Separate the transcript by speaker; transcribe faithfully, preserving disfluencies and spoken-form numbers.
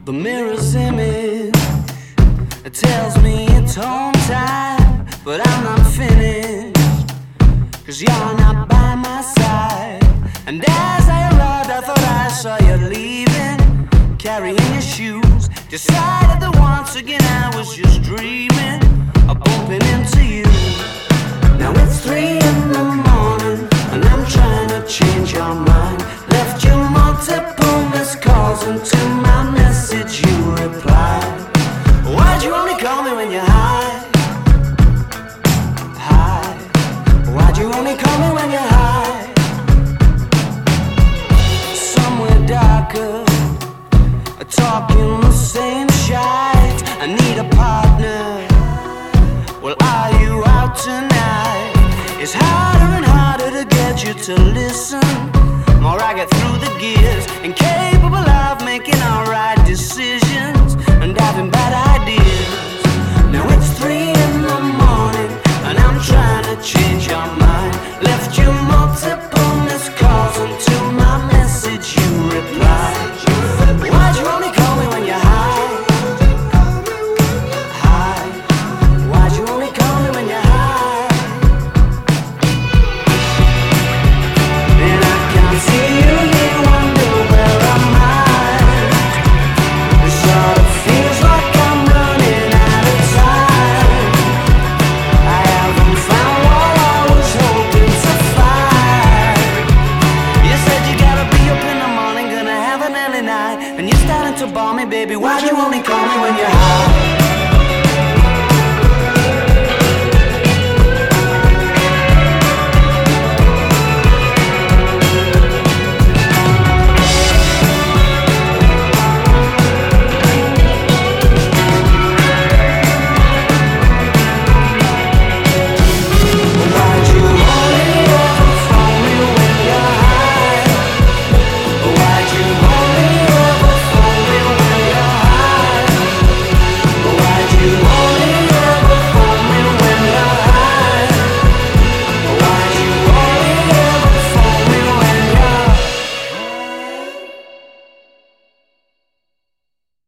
Speaker 1: The mirror's image, it tells me it's home time, but I'm not finished, cause you're not by my side. And as I arrived, I thought I saw you leaving, carrying your shoes. Decided that once again I was just dreaming of bumping into you. Now it's three in the morning, and I'm trying to change your mind. Left you multiple missed calls, and to my message you replied. Why'd you only call me when you're high? High. Why'd you only call me when you're high? Somewhere darker, talking the same shite. I need a partner. Well, are you out tonight? It's harder and harder to get you to listen. More I get through the gear,